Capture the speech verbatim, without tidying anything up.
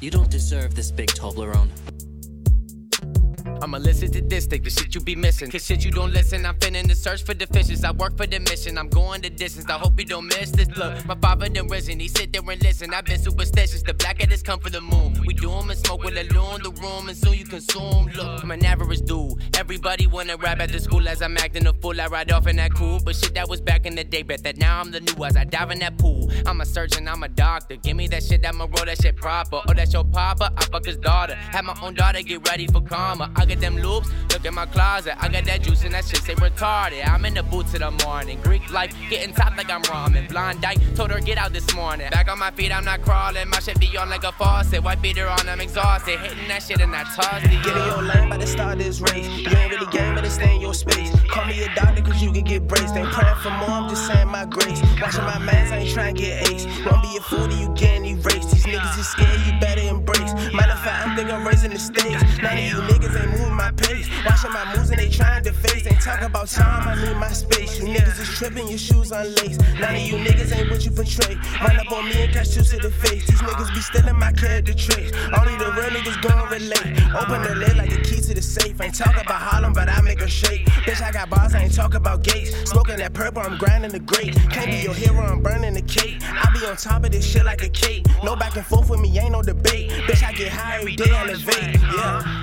You don't deserve this big Toblerone. I'ma listen to this, take the shit you be missing. Cause shit you don't listen, I'm finna the search for the fishes. I work for the mission, I'm going the distance. I hope you don't miss this. Look, my father done risen, he sit there and listen. I've been superstitious, the black hat come for the moon. We do 'em and smoke with a loon, the room, and soon you consume. Look, I'm an average dude. Everybody wanna rap at the school as I'm acting a fool. I ride off in that cool, but shit that was back in the day. Bet that now I'm the new as I dive in that pool. I'm a surgeon, I'm a doctor. Give me that shit, I'ma roll that shit proper. Oh, that's your papa, I fuck his daughter. Have my own daughter, get ready for karma. I get them loops, look at my closet. I got that juice and that shit say retarded. I'm in the boots in the morning. Greek life, getting top like I'm ramen. Blonde dyke, told her get out this morning. Back on my feet, I'm not crawling. My shit be on like a faucet. White beater on, I'm exhausted. Hitting that shit and I toss it. Get in your lane by the start of this race. You ain't really game, but stay in your space. Call me a doctor cause you can get braced. Ain't praying for more, I'm just saying my grace. Watching my mans, I ain't trying to get ace. Don't be a fool till you getting erased. These niggas is scared, you better embrace. Matter of fact, I'm thinking I'm raising the stakes. None of you niggas ain't moving my pace. Watching my moves and they trying to face. Ain't talk about time, I need my space. You niggas is tripping, your shoes unlaced. None of you niggas ain't what you portray. Run up on me and catch two to the face. These niggas be stealing my character traits. Only the real niggas gon' relate. Open the lid like the key to the safe. Ain't talk about Harlem, but I make her shake. Bitch, I got bars, I ain't talk about gates. Smoking that purple, I'm grinding the grape. Can't be your hero, I'm burning the cake. I be on top of this shit like a cake. No back and forth with me, ain't no debate. Bitch, I get high every day, elevate. Yeah.